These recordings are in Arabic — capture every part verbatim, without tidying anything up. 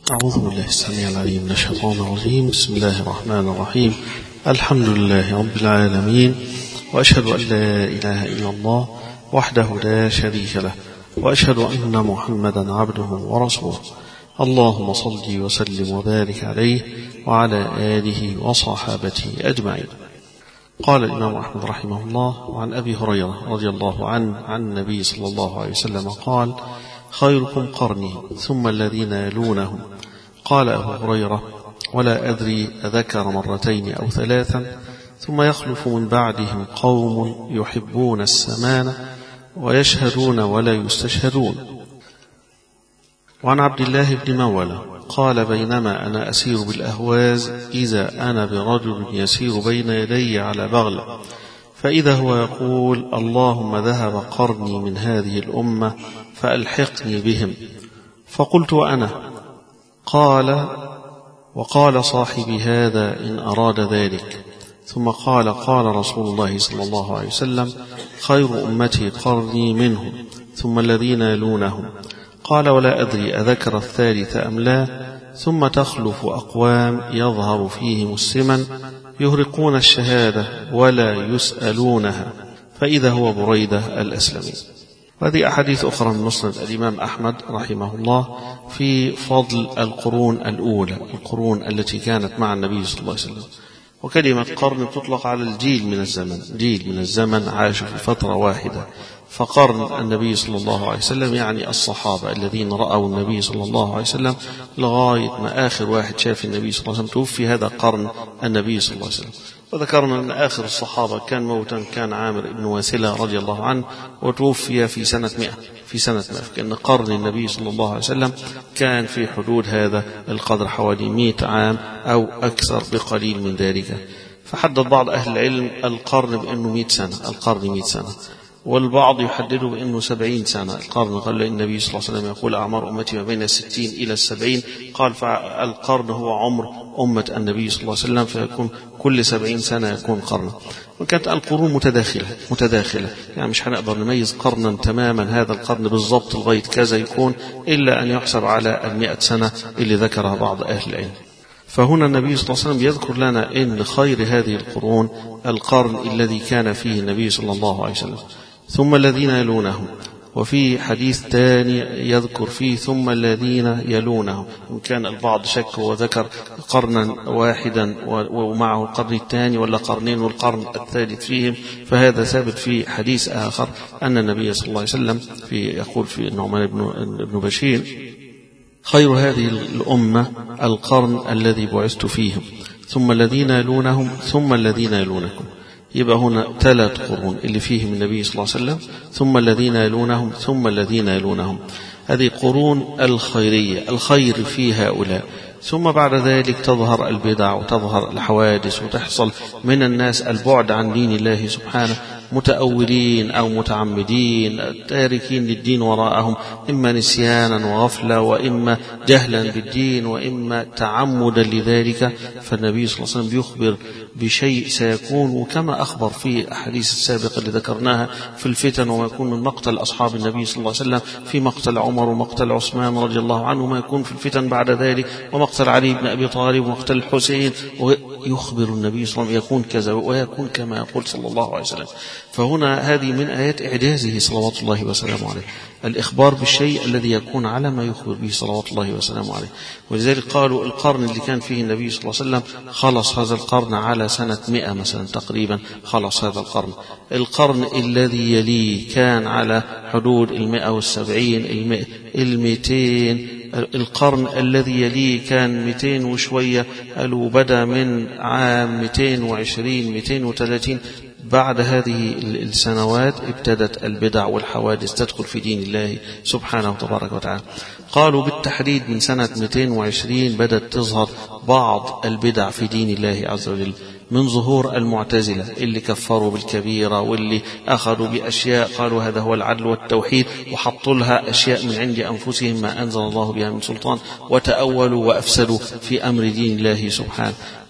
أعوذ بالله السميع العليم من الشيطان الرجيم. بسم الله الرحمن الرحيم. الحمد لله رب العالمين، وأشهد أن لا إله إلا الله وحده لا شريك له، وأشهد أن محمدا عبده ورسوله. اللهم صل وسلم وبارك عليه وعلى آله وصحابته أجمعين. قال الإمام أحمد رحمه الله: وعن أبي هريرة رضي الله عنه عن النبي صلى الله عليه وسلم قال: خيركم قرني ثم الذين يلونهم. قال أبو هريرة: ولا أدري أذكر مرتين أو ثلاثا، ثم يخلف من بعدهم قوم يحبون السمان ويشهدون ولا يستشهدون. وعن عبد الله بن مولى قال: بينما أنا أسير بالأهواز إذا أنا برجل يسير بين يدي على بغل، فإذا هو يقول: اللهم ذهب قرني من هذه الأمة فألحقني بهم. فقلت: وأنا؟ قال: وقال صاحبي هذا إن أراد ذلك. ثم قال: قال رسول الله صلى الله عليه وسلم: خير أمتي قرني منهم ثم الذين يلونهم. قال: ولا أدري أذكر الثالث أم لا. ثم تخلف أقوام يظهر فيهم السمن يهرقون الشهادة ولا يسألونها، فإذا هو بريدة الأسلمي. هذه أحاديث أخرى من مسند الإمام أحمد رحمه الله في فضل القرون الأولى، القرون التي كانت مع النبي صلى الله عليه وسلم. وكلمة قرن تطلق على الجيل من الزمن، جيل من الزمن عاش في فترة واحدة. فقرن النبي صلى الله عليه وسلم يعني الصحابة الذين رأوا النبي صلى الله عليه وسلم لغاية ما آخر واحد شاف النبي صلى الله عليه وسلم توفي، هذا قرن النبي صلى الله عليه وسلم. وذكرنا أن آخر الصحابة كان موتا كان عامر بن واسلة رضي الله عنه، وتوفي في سنة مئة في سنة مئة كأن قرن النبي صلى الله عليه وسلم كان في حدود هذا القدر، حوالي مئة عام أو أكثر بقليل من ذلك. فحدد بعض أهل العلم القرن بأنه مئة سنة، القرن مئة سنة، والبعض يحدده بأنه سبعين سنة القرن. قال النبي صلى الله عليه وسلم يقول: أعمار أمتي ما بين الستين إلى السبعين. قال: فالقرن هو عمر أمة النبي صلى الله عليه وسلم، فيكون كل سبعين سنة يكون قرنا. وكانت القرون متداخلة متداخلة يعني مش هنقدر نميز قرنا تماما هذا القرن بالضبط لغاية كذا يكون، إلا أن يحسب على المئة سنة اللي ذكرها بعض أهل العلم. فهنا النبي صلى الله عليه وسلم يذكر لنا إن خير هذه القرون القرن الذي كان فيه النبي صلى الله عليه وسلم، ثم الذين يلونهم. وفي حديث ثاني يذكر فيه ثم الذين يلونهم، إن كان البعض شك وذكر قرنا واحدا ومعه القرن الثاني ولا قرنين والقرن الثالث فيهم، فهذا ثابت في حديث آخر أن النبي صلى الله عليه وسلم في يقول في النعمان بن بشير: خير هذه الأمة القرن الذي بعثت فيهم، ثم الذين يلونهم ثم الذين يلونكم. يبقى هنا ثلاث قرون اللي فيهم النبي صلى الله عليه وسلم، ثم الذين يلونهم ثم الذين يلونهم. هذه قرون الخيرية، الخير في هؤلاء. ثم بعد ذلك تظهر البدع وتظهر الحوادث وتحصل من الناس البعد عن دين الله سبحانه، متأولين أو متعمدين تاركين للدين وراءهم، إما نسيانا وغفلة، وإما جهلا بالدين، وإما تعمدا لذلك. فالنبي صلى الله عليه وسلم يخبر بشيء سيكون، وكما أخبر في الأحاديث السابقة اللي ذكرناها في الفتن، وما يكون من مقتل أصحاب النبي صلى الله عليه وسلم في مقتل عمر ومقتل عثمان رضي الله عنه، وما يكون في الفتن بعد ذلك، ومقتل علي بن أبي طالب ومقتل الحسين. ويخبر النبي صلى الله عليه وسلم يكون كذا ويكون كما يقول صلى الله عليه وسلم. فهنا هذه من آيات إعجازه صلوات الله وسلامه عليه، الإخبار بالشيء الذي يكون على ما يخبر به صلوات الله وسلامه عليه. ولذلك قالوا القرن اللي كان فيه النبي صلى الله عليه وسلم خلص هذا القرن على سنة مئة مثلا تقريبا، خلص هذا القرن. القرن الذي يليه كان على حدود المئة والسبعين المئتين. القرن الذي يليه كان مئتين وشوية، قالوا بدأ من عام مئتين وعشرين مئتين وثلاثين. بعد هذه السنوات ابتدت البدع والحوادث تدخل في دين الله سبحانه وتبارك وتعالى. قالوا بالتحديد من سنة مئتين وعشرين بدأت تظهر بعض البدع في دين الله عز وجل، من ظهور المعتزلة اللي كفروا بالكبيرة، واللي أخذوا بأشياء قالوا هذا هو العدل والتوحيد، وحطوا لها أشياء من عند أنفسهم ما أنزل الله بها من سلطان، وتأولوا وأفسدوا في أمر دين الله سبحانه.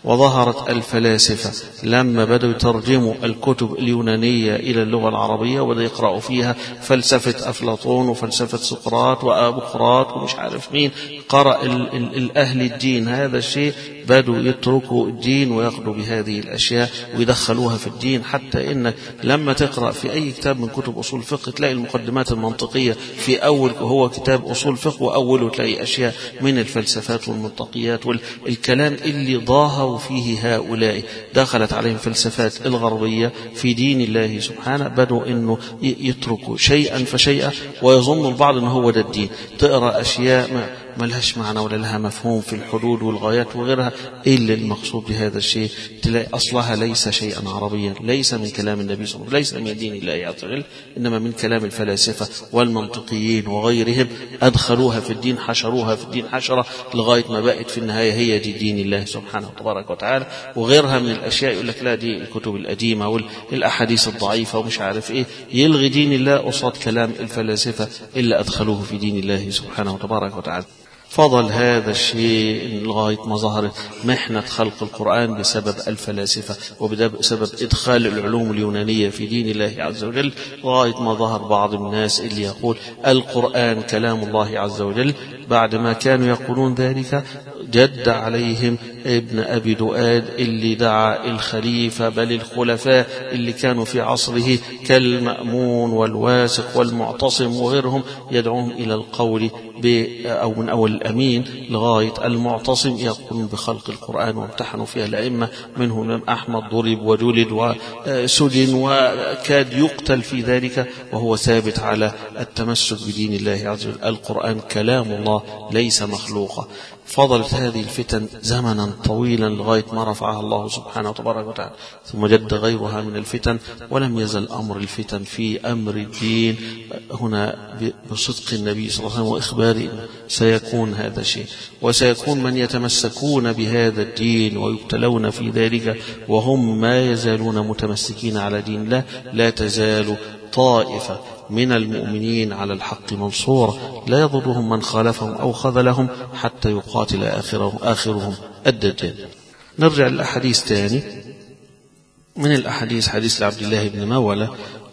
وظهرت الفلاسفة لما بدأوا يترجموا الكتب اليونانية إلى اللغة العربية وبدأوا يقرأوا فيها فلسفة أفلاطون وفلسفة سقراط وأبوقراط ومش عارف مين، قرأ الأهل الدين هذا الشيء، بدوا يتركوا الدين ويأخذوا بهذه الأشياء ويدخلوها في الدين. حتى إن لما تقرأ في أي كتاب من كتب أصول الفقه تلاقي المقدمات المنطقية في أول، هو كتاب أصول فقه وأوله تلاقي أشياء من الفلسفات والمنطقيات والكلام اللي ضاهوا فيه هؤلاء، دخلت عليهم فلسفات الغربية في دين الله سبحانه، بدوا إنه يتركوا شيئا فشيئا ويظن البعض إنه هو ده الدين. تقرأ أشياء ما لهاش معنى ولا لها مفهوم في الحدود والغايات وغيرها، إلا المقصود بهذا الشيء تلاقي أصلها ليس شيئا عربيا، ليس من كلام النبي صلى الله عليه وسلم، ليس من دين الله عز وجل، إنما من كلام الفلاسفة والمنطقيين وغيرهم، أدخلوها في الدين، حشروها في الدين حشرة لغاية ما بقت في النهاية هي دي دين الله سبحانه وتبارك وتعالى. وغيرها من الأشياء يقول لك لا دي الكتب القديمة والأحاديث الضعيفة ومش عارف إيه، يلغي دين الله قصاد كلام الفلاسفة إلا أدخلوه في دين الله سبحانه وتبارك وتعالى. فضل هذا الشيء لغاية ما ظهرت محنة خلق القرآن بسبب الفلاسفة وبسبب إدخال العلوم اليونانية في دين الله عز وجل، لغاية ما ظهر بعض الناس اللي يقول القرآن كلام الله عز وجل. بعد ما كانوا يقولون ذلك جد عليهم ابن أبي دؤاد اللي دعا الخليفة بل الخلفاء اللي كانوا في عصره كالمأمون والواثق والمعتصم وغيرهم يدعوهم إلى القول أو من أول الأمين لغاية المعتصم يقولون بخلق القرآن، وامتحنوا فيها الأئمة، منهم الإمام أحمد ضرب وجلد وسجن وكاد يقتل في ذلك وهو ثابت على التمسك بدين الله عز وجل. القرآن كلام الله ليس مخلوقا. فضلت هذه الفتن زمنا طويلا لغاية ما رفعها الله سبحانه وتبارك وتعالى، ثم جد غيرها من الفتن، ولم يزل أمر الفتن في أمر الدين هنا بصدق النبي صلى الله عليه وسلم وإخباره سيكون هذا الشيء، وسيكون من يتمسكون بهذا الدين ويبتلون في ذلك وهم ما يزالون متمسكين على دين الله. لا تزال طائفة من المؤمنين على الحق منصورة لا يضرهم من خالفهم أو خذلهم حتى يقاتل آخرهم, آخرهم الدجال. نرجع للأحاديث تاني. من الأحاديث حديث لعبد الله بن مولى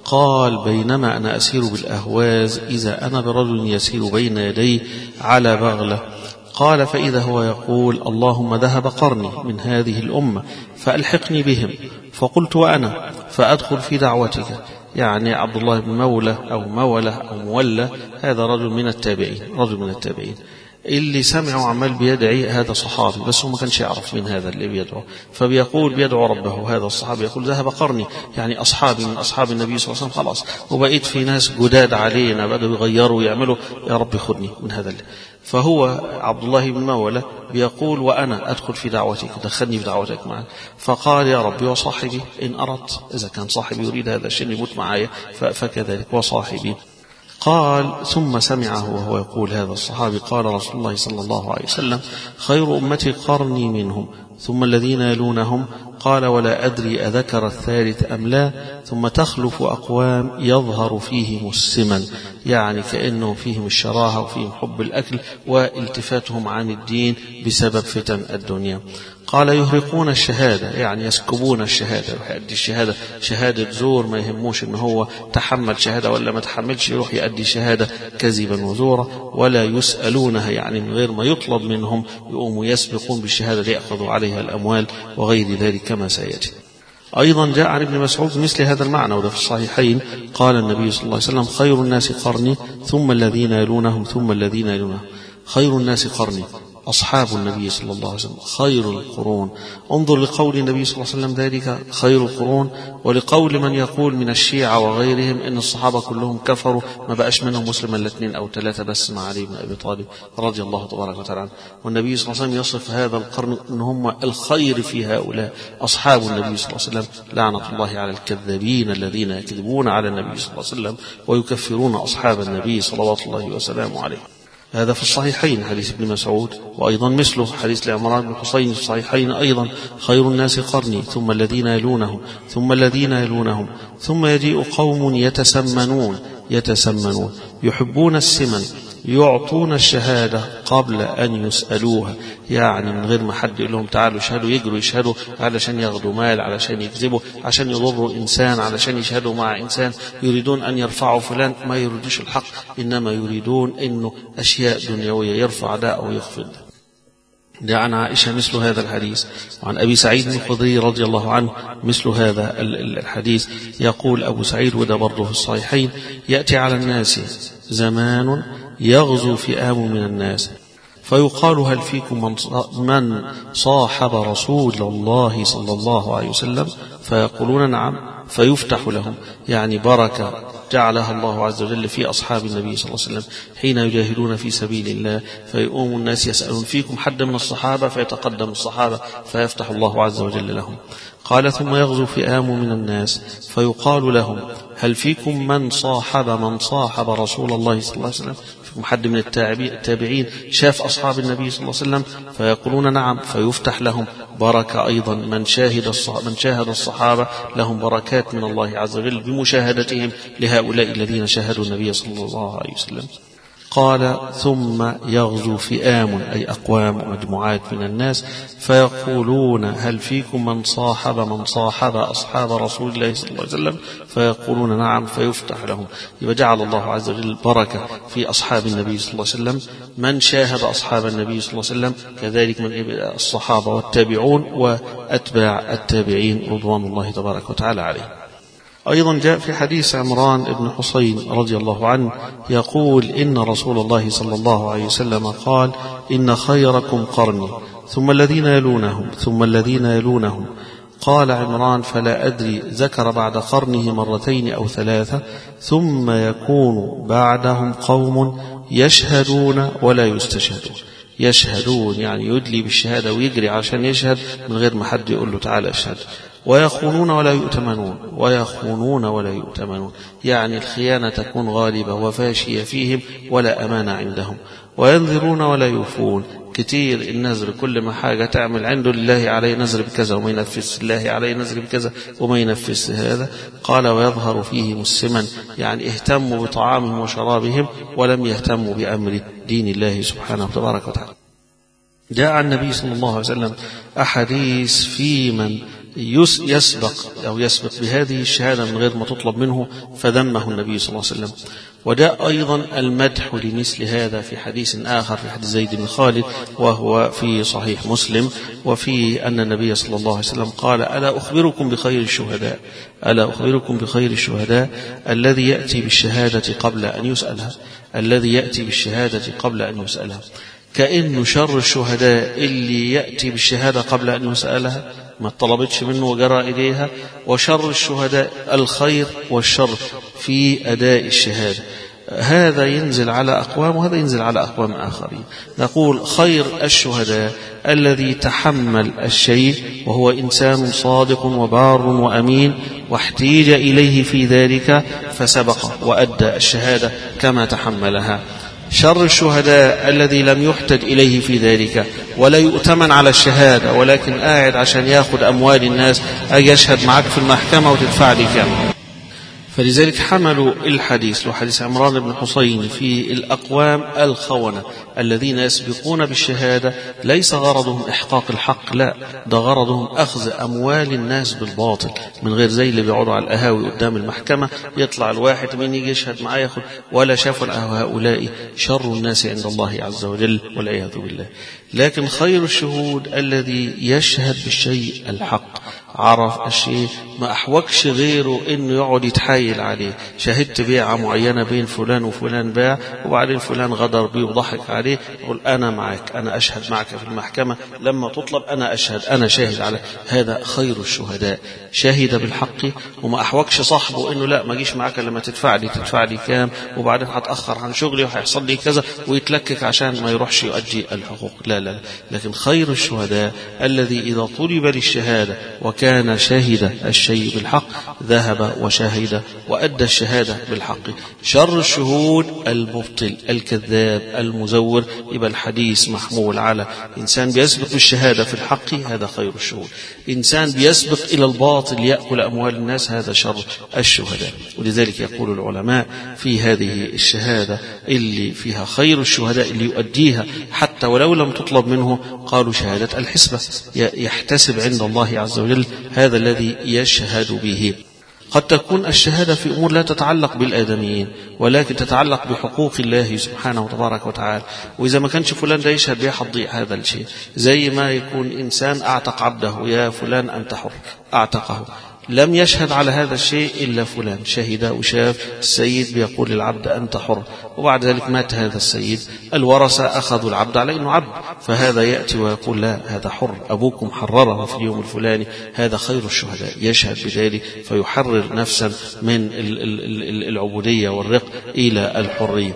قال بينما أنا أسير بالأهواز إذا أنا برجل يسير بين يدي على بغلة، قال فإذا هو يقول اللهم ذهب قرني من هذه الأمة فألحقني بهم، فقلت وأنا فأدخل في دعوتك. يعني عبد الله بن مولى أو مولى أو مولى هذا رجل من التابعين، رجل من التابعين اللي سمعوا عمال بيدعي، هذا صحابي بس هو ما كانش يعرف من هذا اللي بيدعو، فبيقول بيدعو ربه. هذا الصحابي يقول ذهب قرني، يعني أصحابي من أصحاب النبي صلى الله عليه وسلم خلاص، وبقيت في ناس جداد علينا بدأوا يغيروا ويعملوا، يا رب خذني من هذا اللي. فهو عبد الله بن مولى بيقول وأنا أدخل في دعوتك، دخلني في دعوتك معك. فقال يا ربي وصاحبي إن أردت، إذا كان صاحبي يريد هذا الشيء يموت معايا فكذلك وصاحبي. قال ثم سمعه وهو يقول هذا الصحابي قال رسول الله صلى الله عليه وسلم خير أمتي قرني منهم ثم الذين يلونهم، قال ولا أدري أذكر الثالث أم لا، ثم تخلف أقوام يظهر فيهم السمن، يعني كأنه فيهم الشراهة وفيهم حب الأكل والتفاتهم عن الدين بسبب فتن الدنيا. قال يهرقون الشهادة، يعني يسكبون الشهادة، يؤدي الشهادة شهادة زور، ما يهموش إن هو تحمل شهادة ولا ما تحملش، يروح يؤدي شهادة كذبا وزورا، ولا يسألونها، يعني من غير ما يطلب منهم يقوموا يسبقون بالشهادة ليأخذوا عليها الأموال وغير ذلك كما سيأتي. أيضا جاء عن ابن مسعود مثل هذا المعنى وده في الصحيحين، قال النبي صلى الله عليه وسلم خير الناس قرني ثم الذين يلونهم ثم الذين يلونهم. خير الناس قرني أصحاب النبي صلى الله عليه وسلم خير القرون. انظر لقول النبي صلى الله عليه وسلم ذلك خير القرون، ولقول من يقول من الشيعة وغيرهم إن الصحابة كلهم كفروا، ما بقاش منهم مسلم الا اثنين أو ثلاثة بس مع علي بن أبي طالب رضي الله تبارك وتعالى عنه. والنبي صلى الله عليه وسلم يصف هذا القرن إن هم الخير في هؤلاء أصحاب النبي صلى الله عليه وسلم، لعنة الله على الكذابين الذين يكذبون على النبي صلى الله عليه وسلم ويكفرون أصحاب النبي صلوات الله وسلامه عليه. هذا في الصحيحين حديث ابن مسعود، وأيضا مثله حديث لعمران بن حسين في الصحيحين أيضا خير الناس قرني ثم الذين يلونهم ثم الذين يلونهم ثم يجيء قوم يتسمنون يتسمنون يحبون السمن يعطون الشهادة قبل أن يسألوها، يعني من غير ما حد يقول لهم تعالوا اشهدوا يجروا يشهدوا علشان ياخدوا مال، علشان يكذبوا، عشان يضروا إنسان، علشان يشهدوا مع إنسان، يريدون أن يرفعوا فلان، ما يريدوش الحق، إنما يريدون إنه أشياء دنيوية يرفع ده أو يخفض ده. ده عن عائشة مثل هذا الحديث، وعن أبي سعيد الخدري رضي الله عنه مثل هذا الحديث. يقول أبو سعيد وده برضه في الصحيحين: يأتي على الناس زمان يغزو فئام من الناس فيقال هل فيكم من صاحب رسول الله صلى الله عليه وسلم؟ فيقولون نعم، فيفتح لهم، يعني بركة جعلها الله عز وجل في أصحاب النبي صلى الله عليه وسلم حين يجاهدون في سبيل الله، فيقوم الناس يسألون فيكم حد من الصحابة، فيتقدم الصحابة فيفتح الله عز وجل لهم. قال: ثم يغزو فئام من الناس فيقال لهم هل فيكم من صاحب من صاحب رسول الله صلى الله عليه وسلم؟ فيكم حد من التابعين شاف أصحاب النبي صلى الله عليه وسلم؟ فيقولون نعم، فيفتح لهم بركة أيضا، من شاهد الصحابة, من شاهد الصحابة لهم بركات من الله عز وجل بمشاهدتهم لهؤلاء الذين شاهدوا النبي صلى الله عليه وسلم. قال: ثم يغزو فئام أي أقوام ومجموعات من الناس فيقولون هل فيكم من صاحب من صاحب أصحاب رسول الله صلى الله عليه وسلم؟ فيقولون نعم، فيفتح لهم. يبقى جعل الله عز وجل بركة في أصحاب النبي صلى الله عليه وسلم، من شاهد أصحاب النبي صلى الله عليه وسلم، كذلك من الصحابة والتابعون وأتباع التابعين رضوان الله تبارك وتعالى عليهم. أيضا جاء في حديث عمران بن حسين رضي الله عنه يقول: إن رسول الله صلى الله عليه وسلم قال: إن خيركم قرني ثم الذين يلونهم ثم الذين يلونهم. قال عمران: فلا أدري ذكر بعد قرنه مرتين أو ثلاثة، ثم يكون بعدهم قوم يشهدون ولا يستشهدون. يشهدون يعني يدلي بالشهادة ويجري عشان يشهد من غير ما حد يقول له تعالى اشهد. ويخونون ولا يؤتمنون، ويخونون ولا يؤتمنون، يعني الخيانة تكون غالبة وفاشية فيهم ولا أمانة عندهم. وينذرون ولا يوفون، كتير النذر، كل ما حاجة تعمل عنده لله عليه نذر بكذا وما ينفذ، الله عليه نذر بكذا وما ينفذ هذا. قال: ويظهر فيه مسلما، يعني اهتموا بطعامهم وشرابهم ولم يهتموا بأمر دين الله سبحانه وتبارك وتعالى. جاء عن النبي صلى الله عليه وسلم أحاديث في من يسبق أو يسبق بهذه الشهادة من غير ما تطلب منه فذمه النبي صلى الله عليه وسلم. وجاء أيضا المدح لمثل هذا في حديث آخر، في حديث زيد بن خالد وهو في صحيح مسلم، وفي أن النبي صلى الله عليه وسلم قال: ألا أخبركم بخير الشهداء ألا أخبركم بخير الشهداء الذي يأتي بالشهادة قبل أن يسألها الذي يأتي بالشهادة قبل أن يسألها. كأنه شر الشهداء اللي يأتي بالشهادة قبل أن يسألها، ما طلبتش منه وجرى إليها، وشر الشهداء الخير والشر في أداء الشهادة. هذا ينزل على أقوام وهذا ينزل على أقوام آخرين. نقول: خير الشهداء الذي تحمل الشيء وهو إنسان صادق وبار وأمين، واحتيج إليه في ذلك فسبق وأدى الشهادة كما تحملها. شر الشهداء الذي لم يحتج إليه في ذلك ولا يؤتمن على الشهادة، ولكن قاعد عشان ياخد أموال الناس، أجي يشهد معك في المحكمة وتدفع لي كام. فلذلك حملوا الحديث وحديث عمران بن حسين في الأقوام الخونة الذين يسبقون بالشهادة، ليس غرضهم إحقاق الحق، لا، ده غرضهم أخذ أموال الناس بالباطل، من غير زي اللي بيقعدوا على القهاوي قدام المحكمة، يطلع الواحد من يجي يشهد معاه ياخد، ولا شافوا هؤلاء شر الناس عند الله عز وجل والعياذ بالله. لكن خير الشهود الذي يشهد بالشيء الحق، عرف الشيء، ما أحوجش غيره إنه يقعد يتحايل عليه. شهدت بيعة معينة بين فلان وفلان باع، وبعدين فلان غدر بيه وضحك عليه، يقول أنا معك، أنا أشهد معك في المحكمة، لما تطلب أنا أشهد، أنا شاهد على هذا. خير الشهداء شهد بالحق وما أحوجش صاحبه إنه لا ما جيش معك لما تدفع لي تدفع لي كام، وبعدين هتأخر عن شغلي وهيحصل لي كذا، ويتلكك عشان ما يروحش يؤدي الحقوق. لا لا، لكن خير الشهداء الذي إذا طلب للشهادة وكان كان شهد الشيء بالحق ذهب وشهد وأدى الشهادة بالحق. شر الشهود المبطل الكذاب المزور، يبقى الحديث محمول على إنسان بيسبق بالشهادة في الحق، هذا خير الشهود. إنسان بيسبق إلى الباطل يأكل أموال الناس، هذا شر الشهداء. ولذلك يقول العلماء في هذه الشهادة اللي فيها خير الشهداء اللي يؤديها حتى ولو لم تطلب منه، قالوا شهادة الحسبة، يحتسب عند الله عز وجل هذا الذي يشهد به. قد تكون الشهادة في أمور لا تتعلق بالآدميين ولكن تتعلق بحقوق الله سبحانه وتبارك وتعالى، وإذا ما كانش فلان ده يشهد بها هتضيع هذا الشيء. زي ما يكون إنسان أعتق عبده، يا فلان أنت حر، أعتقه، لم يشهد على هذا الشيء إلا فلان، شهد وشاف السيد بيقول للعبد أنت حر، وبعد ذلك مات هذا السيد، الورثة أخذوا العبد على أنه عبد، فهذا يأتي ويقول لا هذا حر، أبوكم حرره في اليوم الفلاني، هذا خير الشهداء، يشهد بذلك فيحرر نفسا من العبودية والرق إلى الحرية.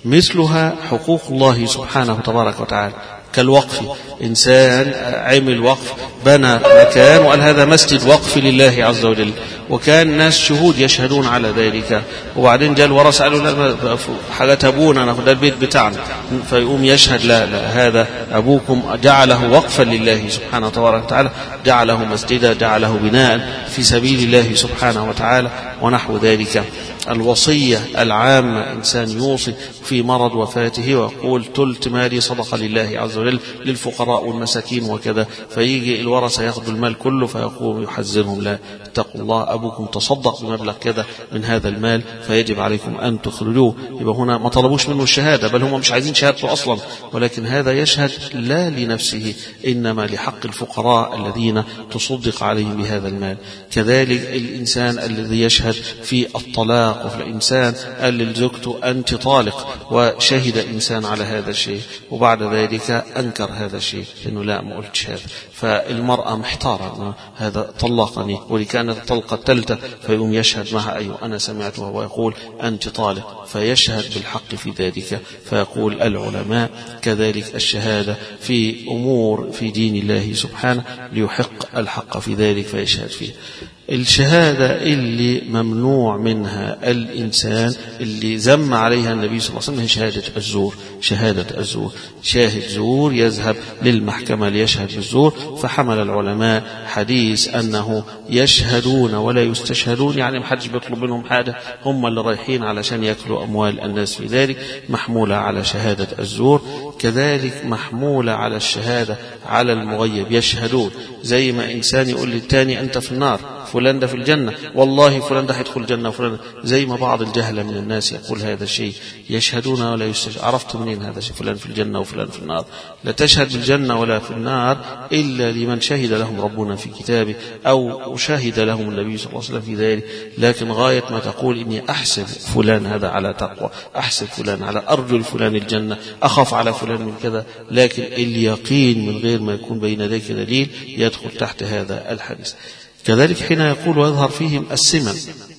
مثلها حقوق الله سبحانه وتبارك وتعالى كالوقف، إنسان عمل وقف، بنى مكان وقال هذا مسجد وقف لله عز وجل، وكان ناس شهود يشهدون على ذلك، وبعدين جاء الورثة قالوا لا حاجات أبونا ناخد البيت بتاعنا، فيقوم يشهد لا لا هذا أبوكم جعله وقفا لله سبحانه وتبارك وتعالى، جعله مسجدا، جعله بناء في سبيل الله سبحانه وتعالى ونحو ذلك. الوصية العامة، إنسان يوصي في مرض وفاته ويقول تلت مالي صدقة لله عز وجل للفقراء والمساكين وكذا، فيجي الورثة ياخذوا المال كله فيقوم يحذرهم لا اتقوا الله، أبوكم تصدق بمبلغ كذا من هذا المال فيجب عليكم أن تخرجوه. يبقى هنا ما طلبوش منه الشهادة، بل هم مش عايزين شهادته أصلا، ولكن هذا يشهد لا لنفسه إنما لحق الفقراء الذين تصدق عليهم بهذا المال. كذلك الإنسان الذي يشهد في الطلاق، وفي الإنسان قال لزوجته أنت طالق وشهد إنسان على هذا الشيء وبعد ذلك أنكر هذا الشيء إنه لا ما قلتش هذا، فالمرأة محتارة هذا طلقني، ولكانت الطلقة الثالثة فيقوم يشهد معها أيوة أنا سمعته ويقول أنت طالق، فيشهد بالحق في ذلك. فيقول العلماء كذلك الشهادة في أمور في دين الله سبحانه ليحق الحق في ذلك فيشهد فيه. الشهادة اللي ممنوع منها الإنسان اللي ذم عليها النبي صلى الله عليه وسلم هي شهادة الزور. شهادة الزور، شاهد زور يذهب للمحكمة ليشهد بالزور، فحمل العلماء حديث أنه يشهدون ولا يستشهدون، يعني محدش بيطلب منهم حاجة، هم اللي رايحين علشان يأكلوا أموال الناس في ذلك، محمولة على شهادة الزور. كذلك محمولة على الشهادة على المغيب، يشهدون زي ما إنسان يقول للتاني أنت في النار، فلان ده في الجنة، والله فلان ده هيدخل الجنة وفلان، زي ما بعض الجهلة من الناس يقول هذا الشيء، يشهدون ولا يستشهدون. عرفت منين هذا الشيء؟ فلان في الجنة وفلان في النار. لا تشهد بالجنة ولا في النار إلا لمن شهد لهم ربنا في كتابه أو شهد لهم النبي صلى الله عليه وسلم في ذلك، لكن غاية ما تقول إني أحسب فلان هذا على تقوى، أحسب فلان على أرجو فلان الجنة، أخاف على فلان من كذا، لكن اليقين من غير ما يكون بين ذلك دليل يدخل تحت هذا الحديث. كذلك حين يقول ويظهر فيهم السمن،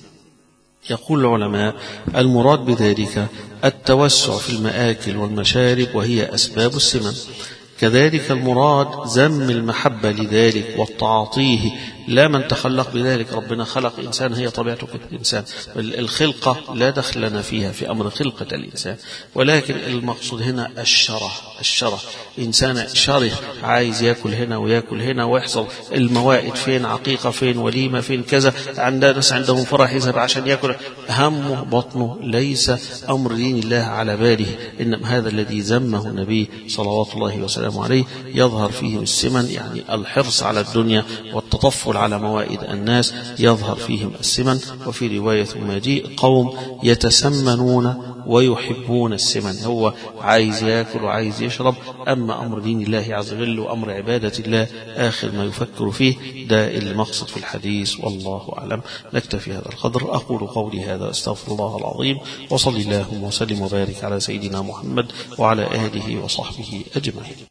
يقول العلماء المراد بذلك التوسع في المآكل والمشارب وهي أسباب السمن. كذلك المراد ذم المحبة لذلك والتعاطيه، لا من تخلق بذلك، ربنا خلق إنسان هي طبيعته كالإنسان، الخلقة لا دخل لنا فيها في أمر خلقة الإنسان، ولكن المقصود هنا الشره. الشره إنسان شره عايز يأكل هنا ويأكل هنا، ويحصل الموائد فين، عقيقة فين، وليمة فين، كذا، عندنا ناس عندهم فرح يذهب عشان يأكل، همه بطنه، ليس أمر دين الله على باله، إنما هذا الذي ذمه النبي صلوات الله وسلامه عليه. يظهر فيه السمن يعني الحرص على الدنيا والتطفل على موائد الناس، يظهر فيهم السمن. وفي رواية ماجيء قوم يتسمنون ويحبون السمن، هو عايز يأكل وعايز يشرب، أما أمر دين الله عز وجل وأمر عبادة الله آخر ما يفكر فيه، ده المقصد في الحديث، والله أعلم. نكتفي هذا القدر، أقول قولي هذا أستغفر الله العظيم، وصلي اللهم وسلم وبارك على سيدنا محمد وعلى آله وصحبه أجمعين.